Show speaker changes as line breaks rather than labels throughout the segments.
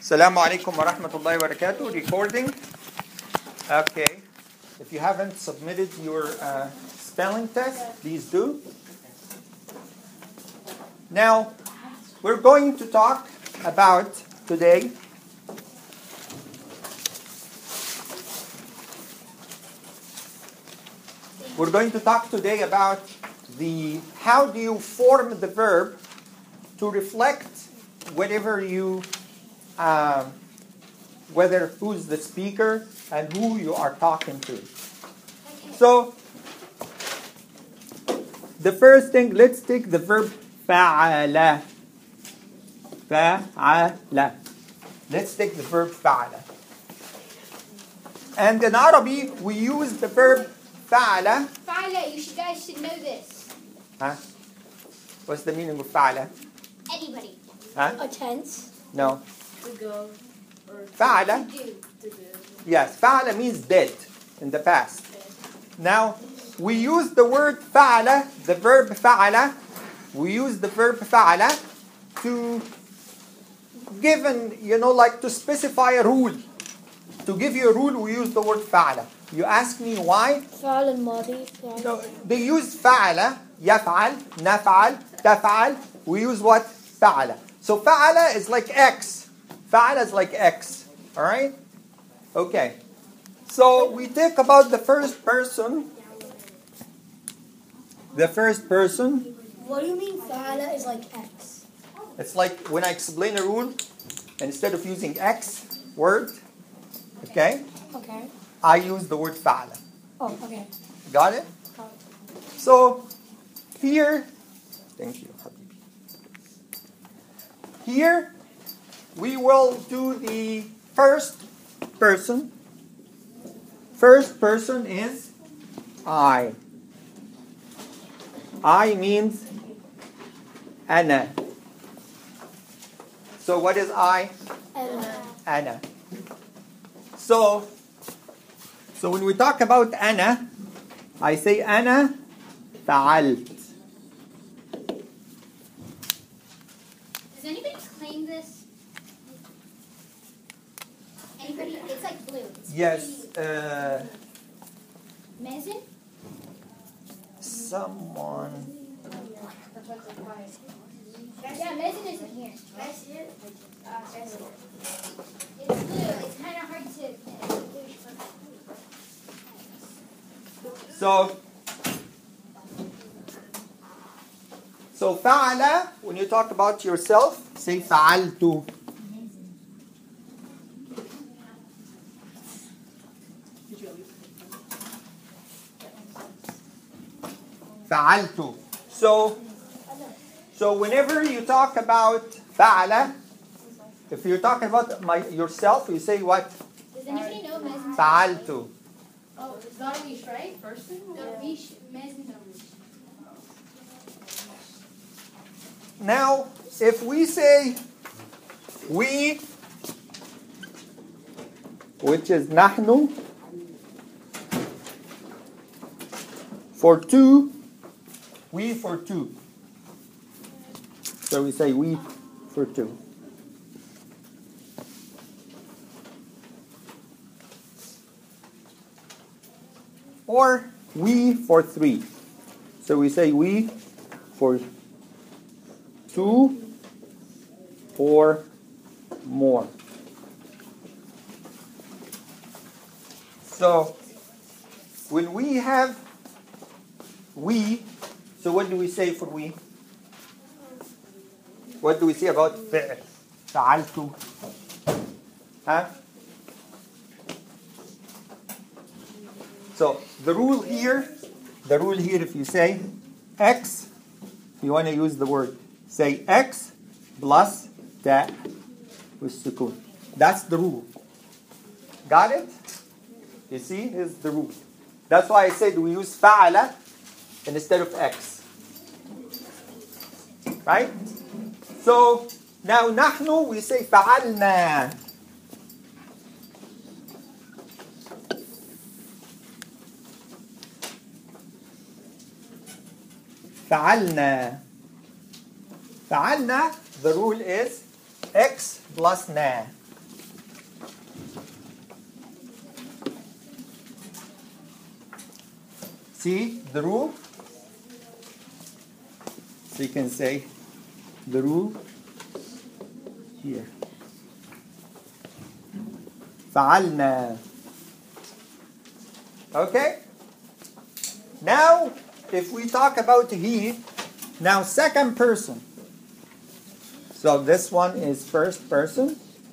Assalamu alaikum wa rahmatullahi wa barakatuh. Recording. Okay. If you haven't submitted your spelling test, please do. Now, we're going to talk about today about how do you form the verb to reflect whatever you whether who's the speaker and who you are talking to. So the first thing, let's take the verb فعل. فعل. Let's take the verb فعل. And in Arabic we use the verb فعل.
فعل, you guys should know this.
Huh? What's the meaning of فعل?
Anybody.
Huh?
A tense.
No.
To go.
فعل.
To do.
Yes, فعل means did in the past. Now, we use the word فعل, the verb فعل, we use the verb فعل to to specify a rule. To give you a rule, we use the word فعل. You ask me why?
فعل الماضي.
No, they use فعل, يفعل, نفعل, تفعل. We use what? فعل. So فعل is like X. فعل is like X. Alright? Okay. So we think about the first person. The first person.
What do you mean فعل is like X?
It's like when I explain a rule, instead of using X word, okay,
Okay.
I use the word فعل.
Oh, okay.
Got it? So here, thank you, Habibi. Here we will do the first person. First person is I. I means أنا. So what is I? أنا. So when we talk about أنا, I say أنا فعلت.
Does anybody claim this? Anybody? It's like blue. It's
Yes.
Mazen?
Someone.
Yeah, Mazen isn't here. That's it. It's blue. It's kind of hard to.
So فعل, when you talk about yourself, say فعلت. فعلت. So whenever you talk about فعل, if you're talking about yourself, you say what?
Does anybody know Mazen?
فعلت.
Oh, it's Darwish, right? Person?
Darwish. Mazen Darwish.
Now, if we say we, which is نحن, for two, we for two. So we say we for two. Or we for three. So we say we for two or more. So when we have we, so what do we say for we? What do we say about فعل? فعلت. Huh? So the rule here, if you say X, you want to use the word, say X plus that with sukun. That's the rule. Got it? You see, here's the rule. That's why I said we use فعل instead of X. Right? So now نحن, we say فعلنا. فعلنا. فعلنا, the rule is X plus na. See the rule? So you can say the rule here. فعلنا. Okay? Now, if we talk about he, now second person. So this one is first person.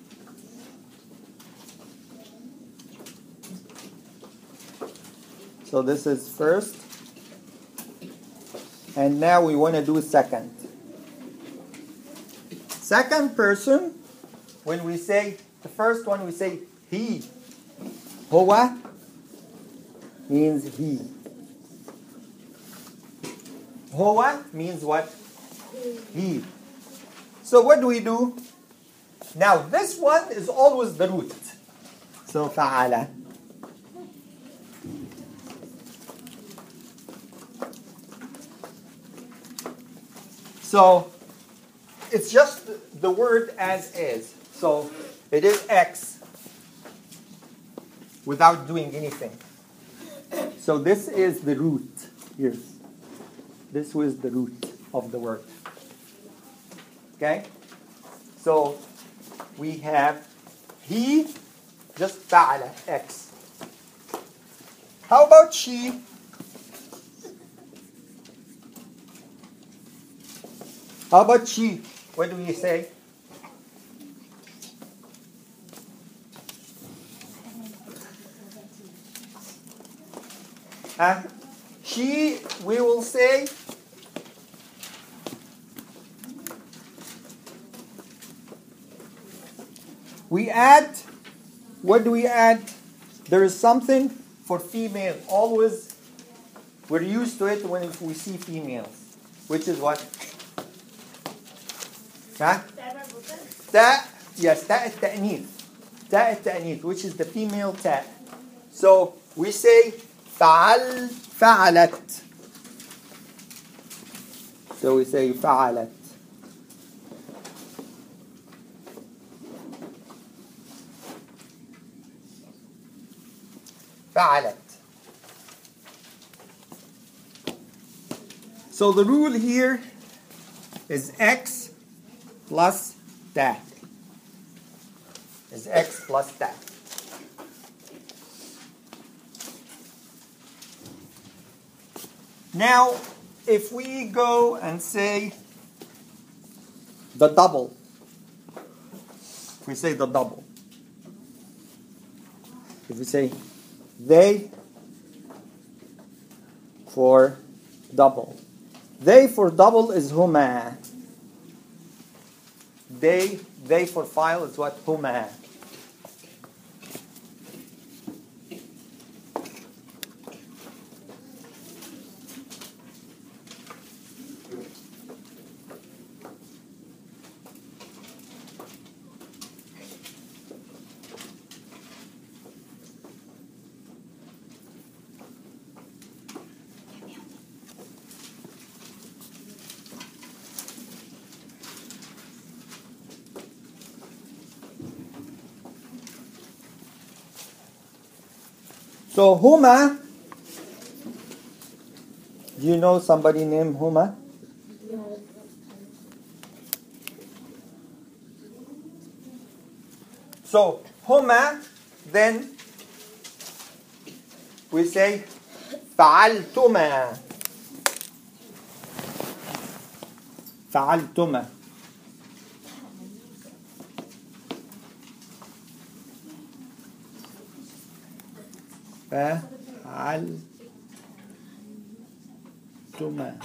So this is first. And now we want to do second. Second person, when we say, the first one we say he. هو means he. هو means what? He. So what do we do? Now this one is always the root. So فعل. So it's just the word as is. So it is X without doing anything. So this is the root here. This was the root of the word. Okay? So we have he, just فعل, X. How about she? How about she? What do we say? She, we will say we add, what do we add? There is something for female. Always, we're used to it when we see females. Which is what? تاء. Yes, تاء التأنيث. تاء التأنيث, which is the female تاء. So we say فعل, فعلت. So we say فعلت. فعلت. So the rule here is X plus that. Is X plus that. Now, if we go and say the double, if we say the double, if we say they for double, they for double is هما. They for file is what? هما. So Huma, do you know somebody named Huma?
No.
So Huma, then we say فعلتما. فعلتما. فعلتما.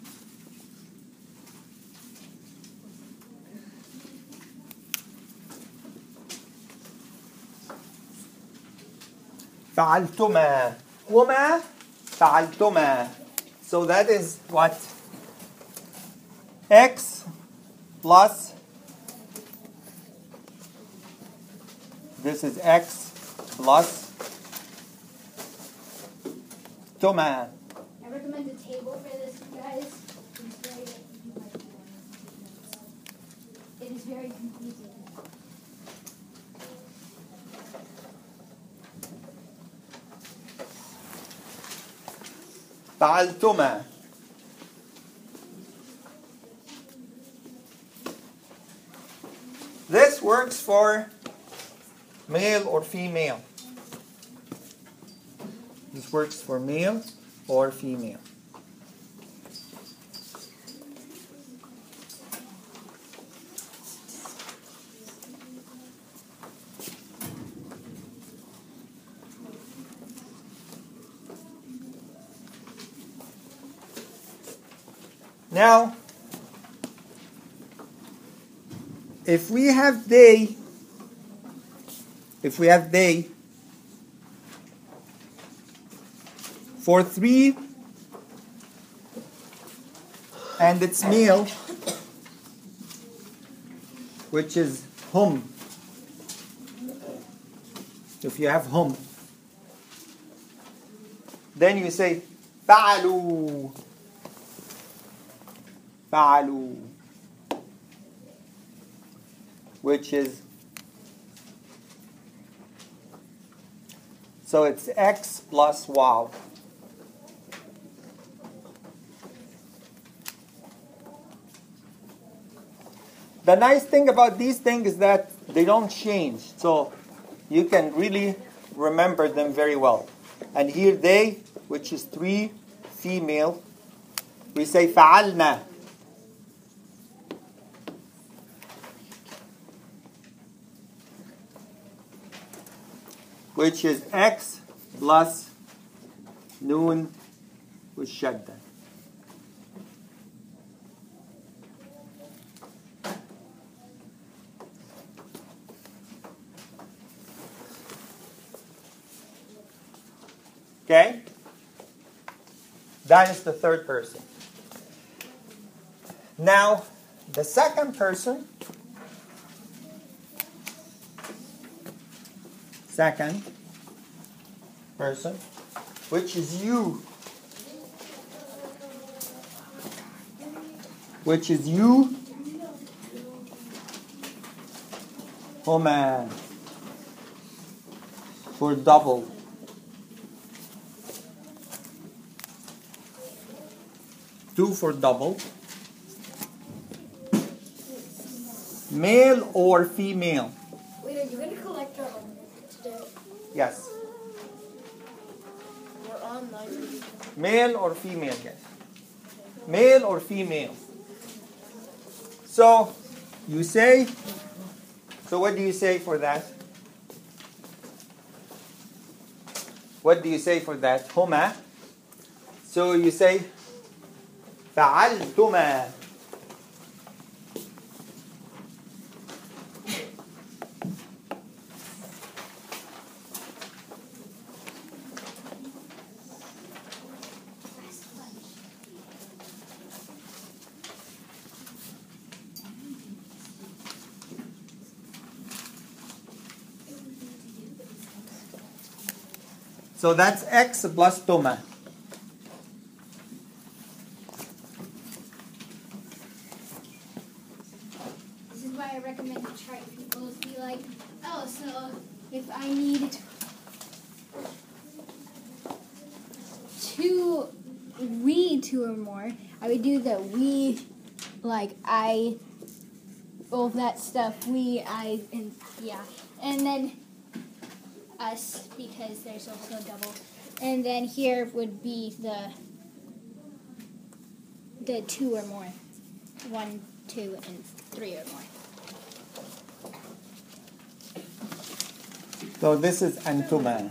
فعلتما. هما فعلتما. So that is what? X plus, this is X plus Toma.
I recommend a table for this, guys. It is very confusing.
فعلتما. This works for male or female. This works for male or female. Now, if we have they for 3 and it's male, which is hum. If you have hum, then you say فعلوا. فعلوا, which is, so it's X plus wow. The nice thing about these things is that they don't change, so you can really remember them very well. And here they, which is 3 female, we say فعلنا. Which is X plus noon with shadda. Okay? That is the third person. Now, the second person, which is you, هما, for double. Two for double. Male or female?
Wait, are you going to collect our today?
Yes.
We're online.
Male or female, yes. Male or female. So, you say, so what do you say for that? What do you say for that? هما. So you say, فعلتما. So that's X plus tuma.
This is why I recommend to try people to be like, oh, so if I need two or more, I would do the we, like I, all that stuff, we, I, and yeah. And then us, because there's also double. And then here would be the two or more. 1, 2, and 3 or more.
So this is antuma.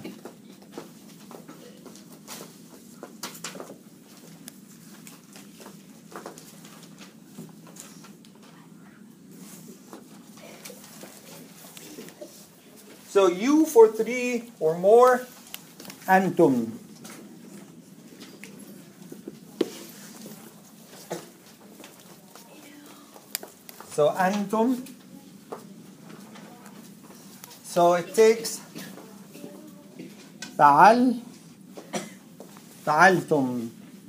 So you for 3 or more, antum. So antum. So it takes فعل, فعلتم.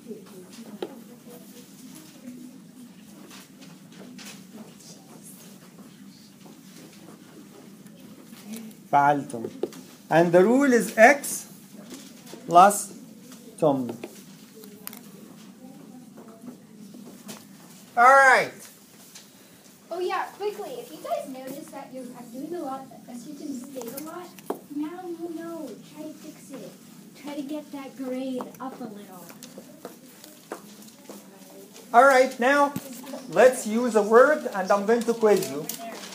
فعلتم. And the rule is X plus tum.
quickly, if you guys notice that I'm doing a lot, a certain mistake a lot, now you know. Try to fix it. Try to get that grade up a little.
All right, now let's use a word, and I'm going to quiz you.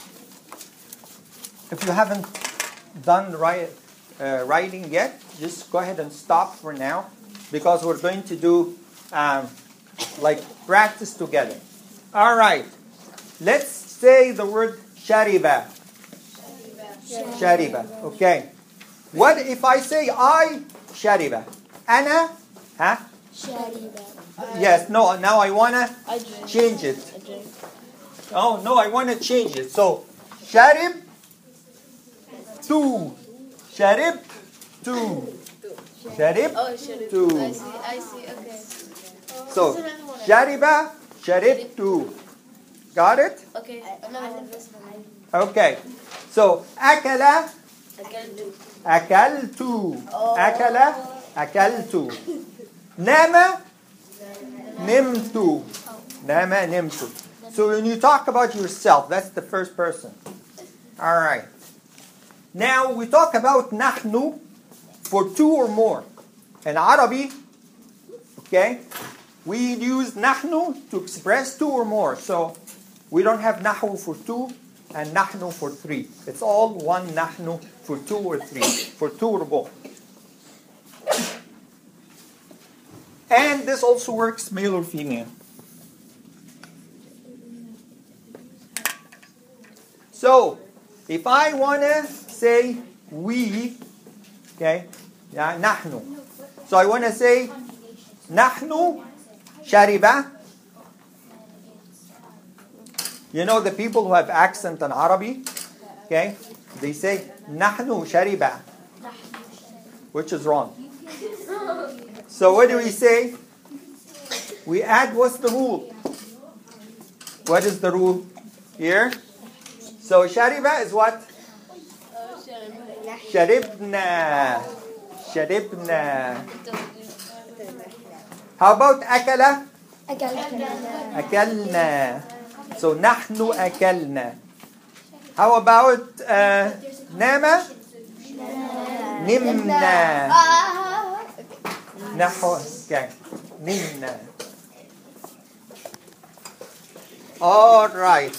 If you haven't done writing yet, just go ahead and stop for now, because we're going to do like practice together. All right, let's say the word shariba. Shariba. Okay. What if I say I shariba? Ana? Huh?
Shariba.
Yes. No. Now I wanna change it. Oh no, I wanna change it. So sharib two. Sharib two. Sharib
Oh, should
two.
I see, okay.
So shariba, sharib two. Got it?
Okay, another one.
Okay. So akala,
Again, two.
akaltu. Akala, akaltu. Nama, nimtu. Nama, nimtu. So when you talk about yourself, that's the first person. All right. Now we talk about nahnu for two or more. In Arabic, okay, we use nahnu to express two or more. So we don't have nahnu for two and nahnu for three. It's all one nahnu for two or three, for two or more. And this also works male or female. So if I want to say we, okay, yeah, nahnu. So I want to say nahnu shariba. You know the people who have accent in Arabic, okay? They say nahnu shariba, which is wrong. So what do we say? We add, what's the rule? What is the rule here? So shariba is what? Sharibna. Sharibna. How about akala? Akalna. So nahnu akalna. How about nama? Nimna. Nahwa. Okay. Nimna. All right.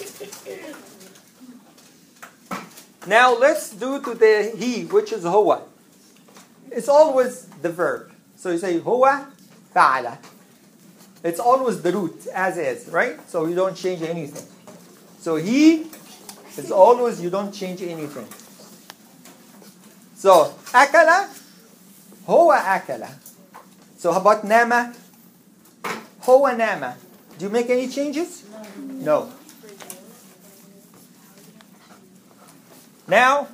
Now let's do to the he, which is huwa. It's always the verb. So you say huwa fa'ala. It's always the root, as is, right? So you don't change anything. So he is always, you don't change anything. So akala, huwa akala. So how about nama? Huwa nama. Do you make any changes? No. Now,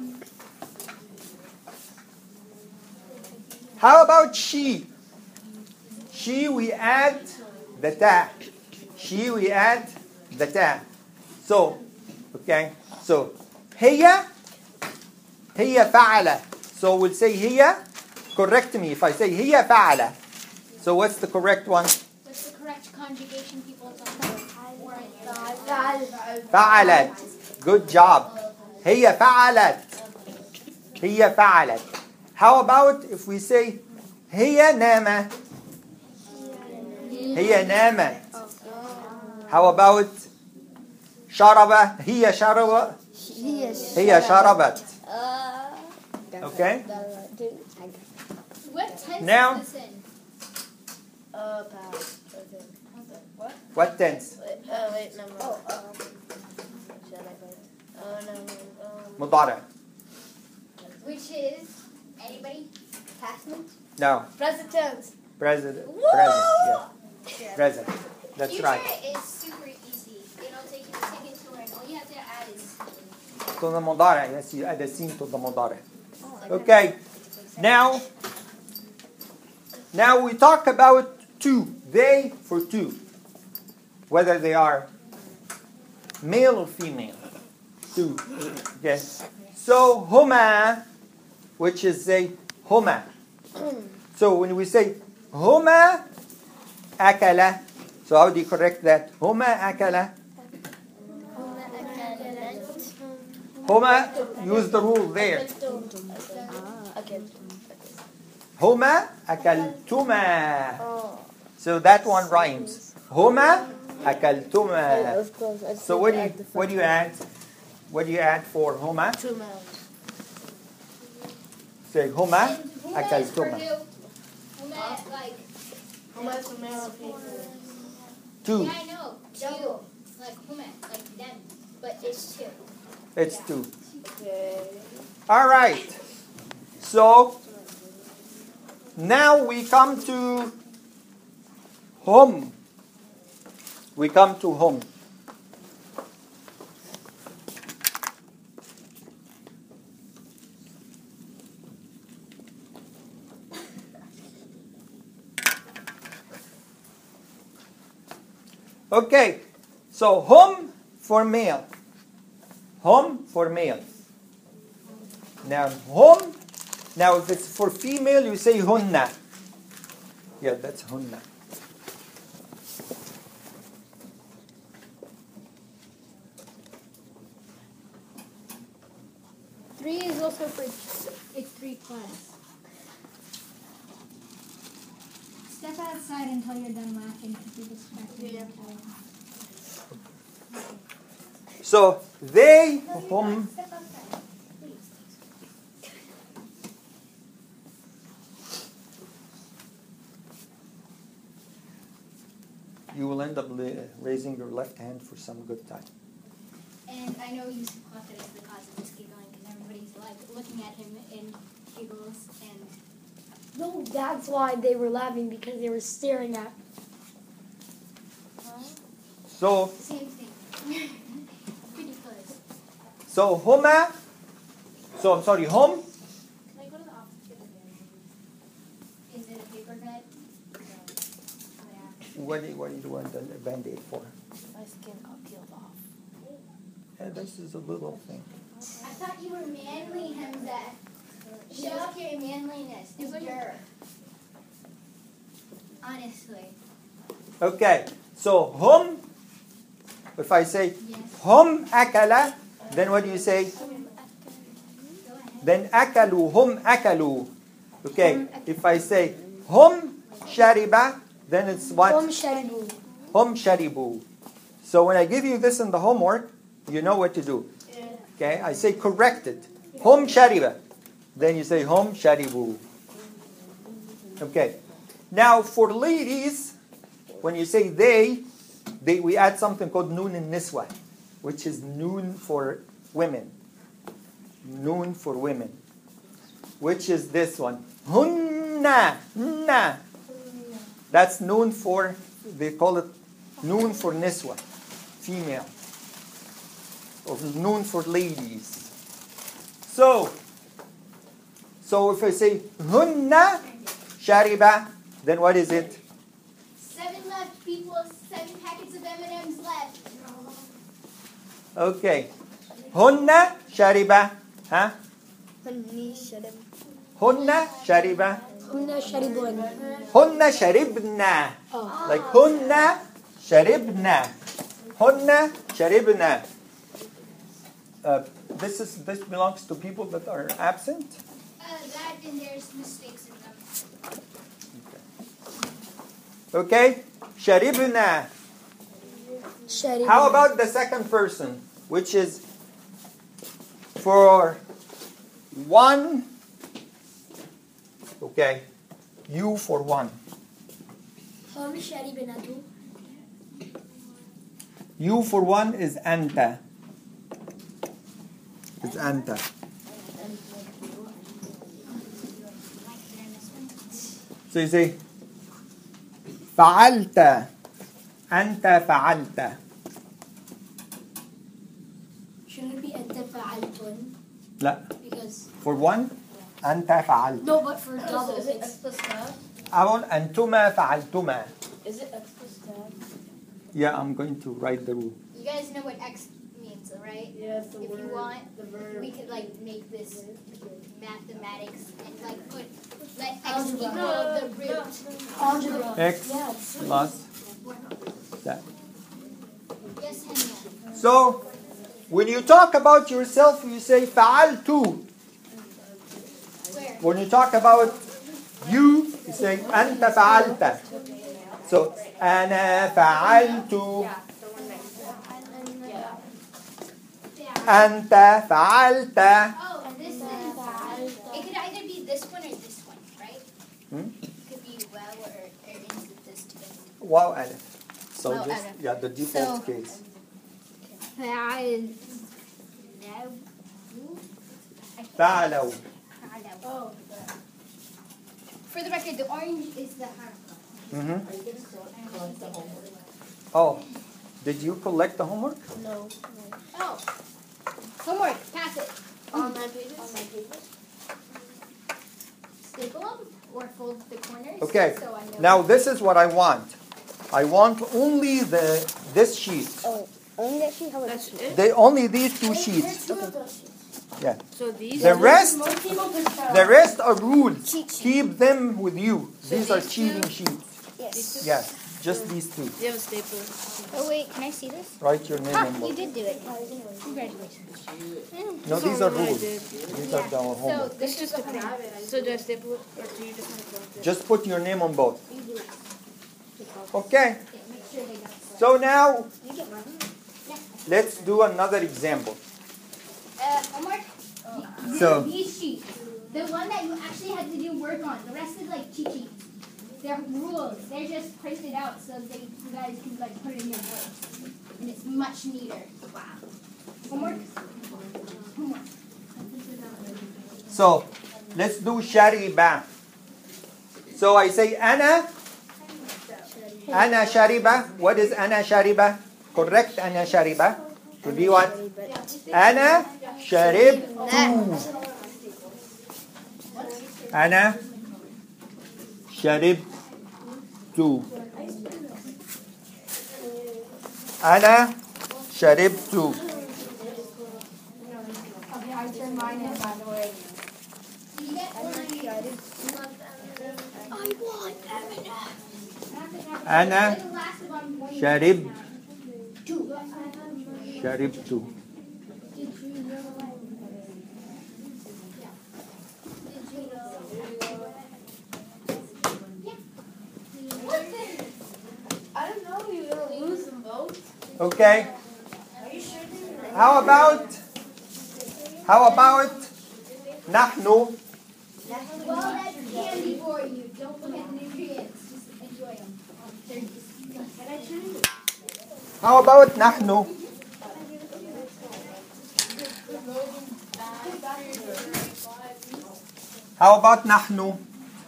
how about she? She, we add the ta. She, we add the ta. So, okay. So, hiya fa'ala. So we'll say hiya. Correct me if I say hiya fa'ala. So what's the correct one?
What's the correct conjugation, people?
Fa'alat. Good job. Hiya fa'alat. Hiya fa'alat. How about if we say hiya nama? Hiya namat. How about sharaba? Hiya sharaba. Hiya sharabat. Okay?
What tense
Now-
is this in?
Pass. Okay. What?
What tense?
Wait, no more. Shall I go? No.
Mudara.
Which is, anybody? Past tense?
No.
Present tense.
Present. Present. Yeah. Present. That's
Future
right.
is super easy. It'll take you a second to learn. All you have to add is...
To the mudara. Yes, you add a sin to the mudara. Okay. Now we talk about two. They for two. Whether they are male or female. Two. Okay. So huma, which is a huma. So when we say huma akala, so how do you correct that? Huma akala. هما, use the rule there. هما أكلتما.
Oh.
So that one rhymes. هما أكلتما. So what do you add? What do you add for هما?
2 mouths.
Say هما
And who is for
أكلتما.
who? Who met, like,
How much a male people?
2.
yeah, I know. Two. Like, who met, like them. But it's two.
It's 2.
Okay.
All right. So now we come to home. We come to home. Okay. So home for male. Home for male. Now home. Now if it's for female, you say hunna. Yeah, that's hunna.
Three is also for it's 3 plus. Step outside until you're done laughing to be distracted.
Yeah.
So they home.
Step outside, please.
You will end up raising your left hand for some good time.
And I know you thought that it's the cause of this giggling because everybody's like looking at him and giggles and
No, that's why they were laughing, because they were staring at.
So
same thing. Pretty close.
so homa. So I'm sorry, home.
Can I go to the office to get the Is it a paper cut? Yeah.
What do you want the band-aid for?
My skin got peeled off.
This is a little thing.
I thought you were manly, Hamza. Show off your manliness. Endure. Honestly.
Okay. So hum. If I say
Yes.
hum akala, then what do you say?
Go ahead.
Then akalu, hum akalu. Okay. If I say hum shariba, then it's what?
Sharibu.
Hum sharibu. So when I give you this in the homework, you know what to do.
Yeah.
Okay, I say correct it. Hum shariba. Then you say hum sharibu. Okay. Now for ladies, when you say they, we add something called noon and niswa, which is noon for women. Noon for women. Which is this one. Hunna. Na. That's noon for, they call it noon for niswa, female. Or noon for ladies. So if I say hunna shariba, then what is it?
7 left, people. 7 packets of M&M's left.
Okay. Hunna shariba. Huh? Hunna shariba.
Hunna sharibun.
Hunna sharibna.
Oh.
Like hunna sharibna. Hunna sharibna. This belongs to people that are absent.
That and there's mistakes in them.
Okay? Sharibna.
Sharibun.
How about the second person, which is for one? Okay. You for one.
Hum sharibinatu.
You for one is anta. It's anta. So you say فعلت. أنت فعلت.
Shouldn't it be anta fa'altun?
لا.
Because
For one أنت فعلت.
no, but for double,
Is it
it's
extra stuff?
أقول أنتما فعلتما.
Is it extra stuff?
Yeah, I'm going to write the rule.
You guys know what X means, right?
Yes, the
If
word.
you want,
the verb.
we could like make this mathematics and like let X
Algebra.
equal the root.
algebra.
X
Yes.
plus that.
Yes, Henya.
So When you talk about yourself, you say فعلت. When you talk about you say أنت فعلت. So أنا فعلت. أنت فعلت.
Oh, and this one. It could either be this one or this one, right? It could be wow or this together.
Wow ألف. So
Wow,
just
ألف.
yeah, the default
So-
case. فعلوا.
Oh. For the record, the orange is the haraka.
Oh, did you collect the homework?
No.
Oh. Homework. Pass it.
On my pages?
Staple them or fold the corners.
Okay.
So I know.
Now this is what I want. I want only this sheet.
Oh, only that sheet? How much?
That's it?
Only these two sheets. Yeah.
So these
The
are
rest are rules.
Cheat sheet.
Keep them with you. These are
these
cheating
two?
sheets.
Yes.
Yes, just these two.
Do you have a stapler?
Oh wait, can I see this?
Write your name on
You
both.
did do it. Congratulations.
No, these are rules. These are our
So
homework.
this is the thing.
So do I staple it or do you just want to collect it?
Just put your name on both. Okay. So now let's do another example.
Homework.
So-
These sheets, the one that you actually had to do work on. The rest is like cheat sheets. They're rules. They're just printed out so that you guys can like put it in your books, and it's much neater. Wow. Homework. Homework.
So let's do shariba. So I say أنا شاربة. What is أنا شاربة? Correct أنا شاربة. Would be what? أنا شربت. أنا شربت. أنا شربت. أنا شربت. شربت.
I don't know, you're gonna lose them both.
Okay.
Are you sure this is
How about نحن
Well, that's candy for you. Don't look at the nutrients. Just enjoy them.
Can I choose?
How about نحن How about نحن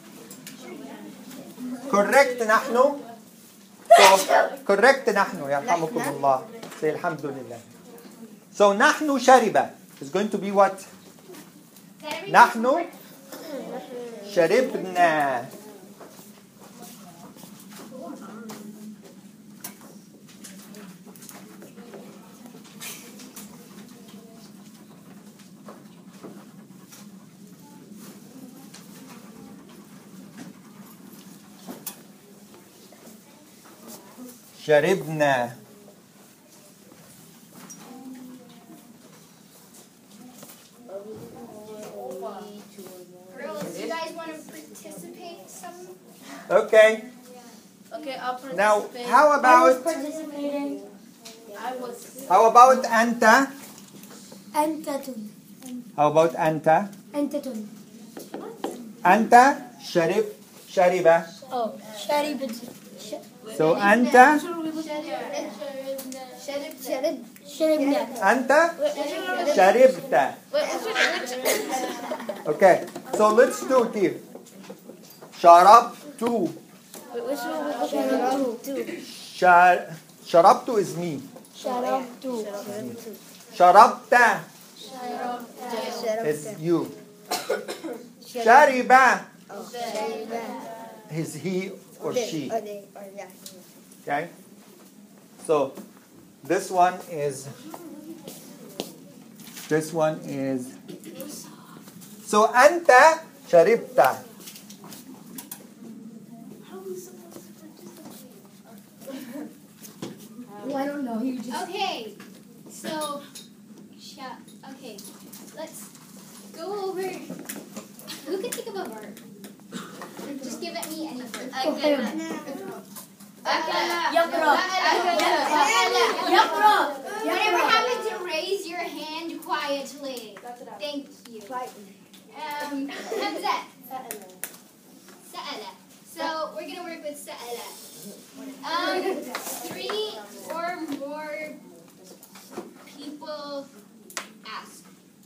Correct نحن So correct نحن يرحمكم الله Say الحمد لله So نحن شرب is going to be what? نحن شربنا شربنا
Girls, you guys want to participate some?
Okay
Okay, I'll participate.
Now how about
participating.
I was.
How about أنت
Entatun.
How about أنت
Entatun.
أنت شرب
Oh, Sharibat.
So أنت
Sharibna.
أنت شربت Okay so let's do it here شربت شربت is me
Sharabtu.
شربت is you شرب is he or she Okay So this one is So أنت شربت
Okay, so Okay, let's go over. Who can think of a verb? Just give it me any verb. Whatever happened to raise your hand quietly? Thank you. Hamza. Sa'ala. So we're gonna work with sa'ala. 3 or more people ask.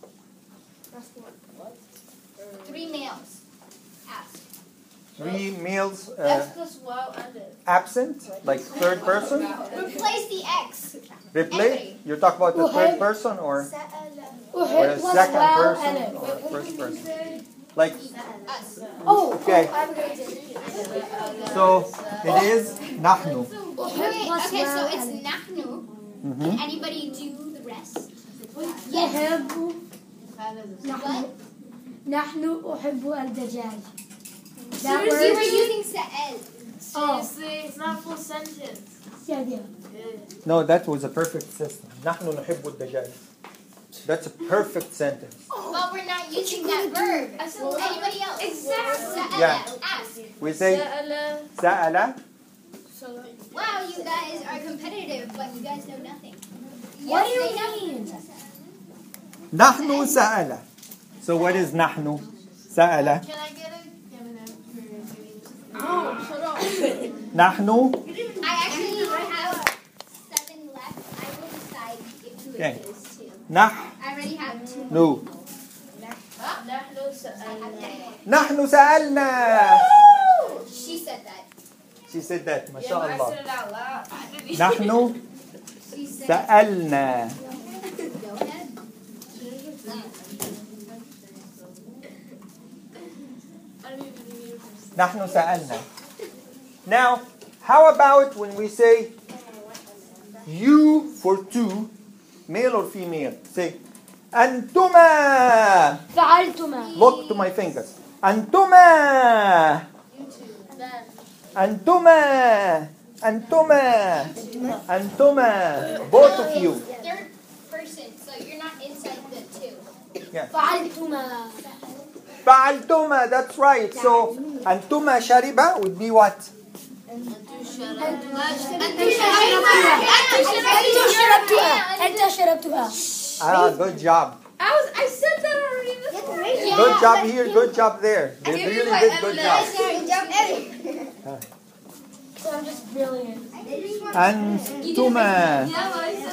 3 males ask.
3 males
X plus Y and it.
absent, like third person.
Replace the X.
Replay. You're talking about the third person or the second person or first person. Like
Us.
okay.
I have a good idea.
So it is نحن.
Okay, so it's nahnu.
Mhm.
Can anybody do the rest?
أحب
What?
نحن أحب الدجاج. That
You were
works.
using sa'al.
Seriously, it's not a full sentence.
Yeah, yeah.
No, that was a perfect system. نحن نحب الدجاج. That's a perfect sentence.
But we're not using that verb. Anybody else?
Exactly.
Sa'ala.
Yeah.
Ask.
We say سأل.
Wow, you guys are competitive, but you guys know nothing.
What do you
they know.
mean?
نحن سأل. So what is نحن? سأل.
Can I get a
نحن.
I actually have 7 left. I will decide if who
Okay.
it is too.
نحن.
I already have 2.
نحن سألنا.
She said that.
She said that. ما
Yeah,
شاء
but I
الله.
said it out loud.
نحن
She said
سألنا.
Go ahead.
I don't even need it.
نحن سألنا. Now, how about when we say you for 2, male or female? Say أنتما.
فعلتما.
Look to my fingers. أنتما. أنتما. أنتما. أنتما. Both of you.
Third person, so you're not inside the 2.
فعلتما.
فعلتما. That's right. So أنتما شربة would be what?
أنت شربتها.
Ah, good job.
I said that already.
Good job here. Good job there. They really did good job.
So I'm just brilliant.
أنتما.
You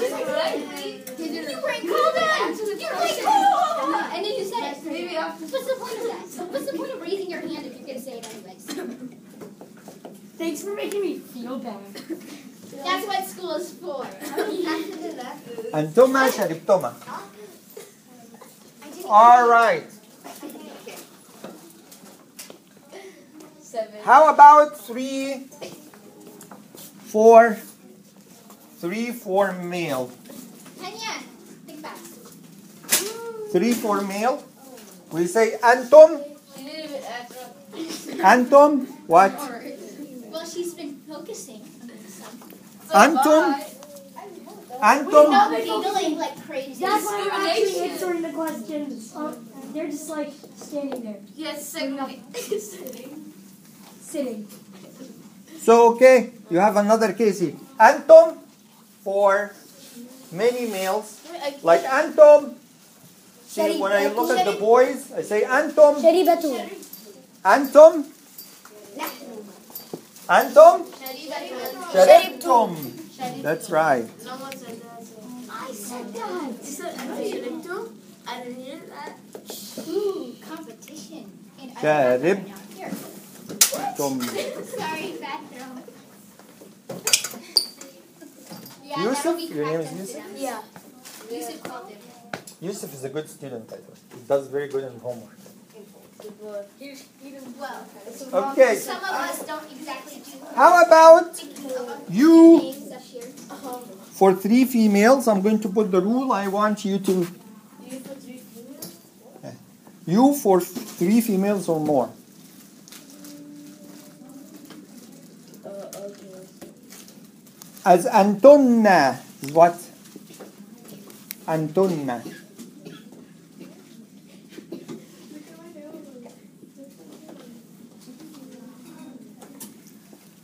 were called in. You were called. And then you said it.
Maybe after.
What's the point of that? What's the point of raising your hand if you're going to say it anyways?
Thanks for making me feel bad.
That's what school is for.
أنتما شربتما. All right.
7.
How about 3, 4? 3, 4 male.
Tanya, think back.
3, 4 male. We say أنتم.
She didn't even answer.
أنتم. What?
Well, she's been focusing on something.
أنتم. أنتم.
They're giggling like crazy.
That's why we're actually
Discrimination.
answering the questions. They're just like standing there,
Yes, segment.
sitting.
So, okay. You have another case here. أنتم for many males. Like أنتم. See, when I look at the boys, I say أنتم.
شربته.
أنتم. أنتم. شربتم. That's right.
Someone said that.
I said that.
You said I didn't do? I didn't hear that.
Ooh, competition. And I
Sharib.
Here.
Tom.
Sorry, bad throw. Yeah,
Yusuf?
that'll be
Your name is
correct.
Yusuf?
Yeah.
Yusuf called it.
Yusuf is a good student, I thought. He does very good in homework.
Well,
Okay.
some of us don't exactly do
How about you
names this year.
for 3 females? I'm going to put the rule. I want you to.
You put 3 females?
You for 3 females or more.
Okay.
As Antunna is what? Antunna.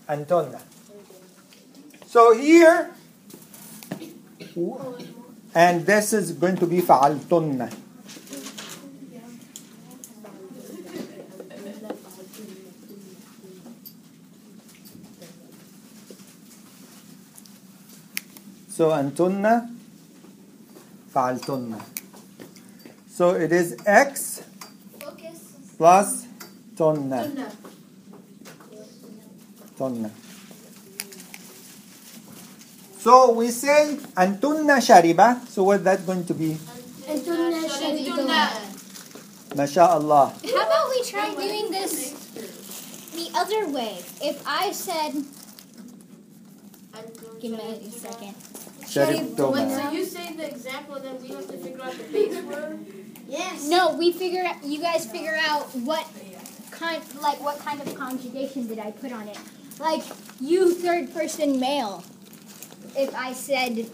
Antunna. So here, and this is going to be فعلتن. So أنتن فعلتن. So it is X
Focus.
plus tunna. Tunna. So we say أنتن شربة. So what's that going to be?
أنتن شربتن.
MashaAllah.
How about we try doing this the other way? If I said, give me a second.
شربتم.
Wait, so you say the example, then we have to figure out the base word? Yes.
No, you guys figure out what kind of conjugation did I put on it. Like, you third person male. If I said,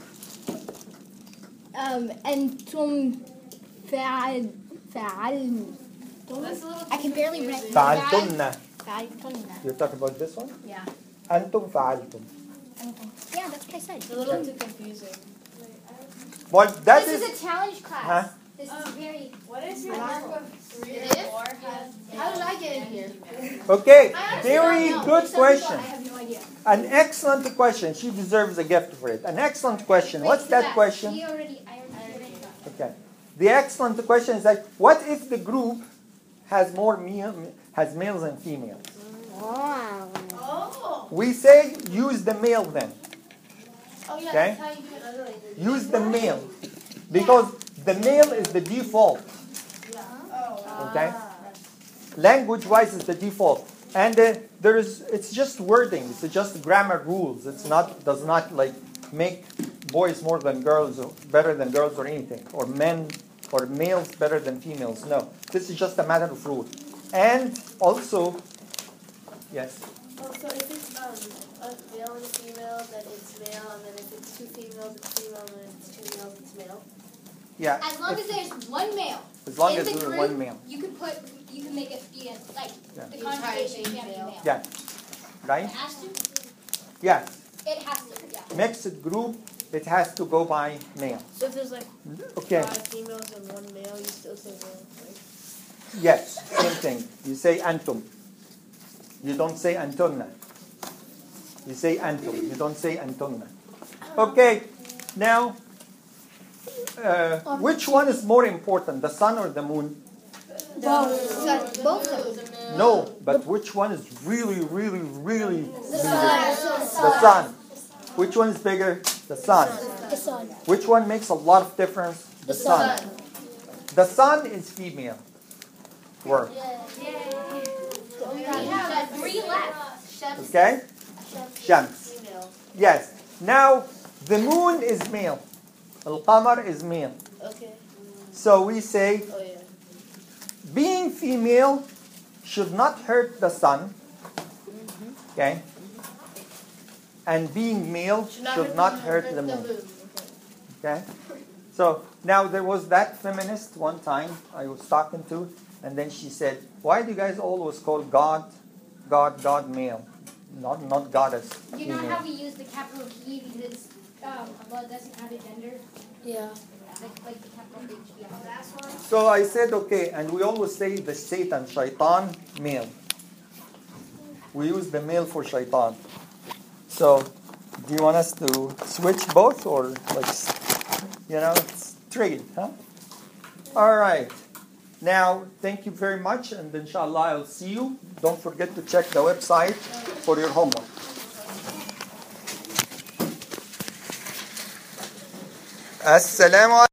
أنتم فعل.
That's a little
I can barely read.
فعلتن.
فعلتن.
You're talking about this one?
Yeah.
أنتم فعلتم.
Yeah, that's what I said.
a little too confusing.
Well, that
This
is.
is a challenge class.
Huh?
This is very.
What is your group of 3 or 4? How did I get in here?
Okay,
I
very
don't know.
good
Some people,
question.
I have no idea.
An excellent question. She deserves a gift for it. An excellent question. What's
Wait,
that
Sebastian,
question?
I already got it.
Okay. The excellent question is like, what if the group has has males and females?
Wow.
Oh.
We say use the male then.
Oh, yeah,
Okay.
that's how you do it in other languages.
Use the male because the male is the default. Okay. Language-wise, is the default, and it's just wording. It's just grammar rules. Does not like make boys more than girls or better than girls or anything, or men or males better than females. No, this is just a matter of rule. And also, yes.
Oh, so if it's a male and a female, then it's male, and then if it's 2 females, it's female, and then if it's 2 males, it's male.
Yeah.
As long as there's one male.
As long
in
as
the
there's
group,
one male.
You can make it be like
Yeah.
the
The entire
conjugation
thing
can't be
male.
male.
Yeah. Right.
It has to.
Yes.
It has to. Yeah.
Mixed group, it has to go by male.
So if there's like
Okay.
5 females and 1 male, you still say male, right?
Yes, same thing. You say antum. You don't say antunna. You say antum. You don't say antunna. Okay. Now, which one is more important, the sun or the moon?
Both of them.
No, but which one is really, really, really needed?
sun.
The sun. Which one is bigger? The sun.
The sun.
Which one makes a lot of difference? The sun. The sun is female word.
We have 3 left.
Okay? Shams.
Female.
Yes. Now, the moon is male. Al-Qamar is male.
Okay.
So we say,
Oh, yeah.
being female should not hurt the sun. Okay? And being male should not hurt the moon. Okay? So now there was that feminist one time I was talking to, and then she said, why do you guys always call God male? Not goddess.
You know
female.
how we use the capital G because Allah doesn't have a gender?
Yeah.
Like the capital H. Yeah. That's one.
So I said, okay, and we always say the Satan, shaitan, male. We use the male for shaitan. So, do you want us to switch both or it's trade, huh? All right. Now, thank you very much, and inshallah I'll see you. Don't forget to check the website for your homework. Assalamu alaikum.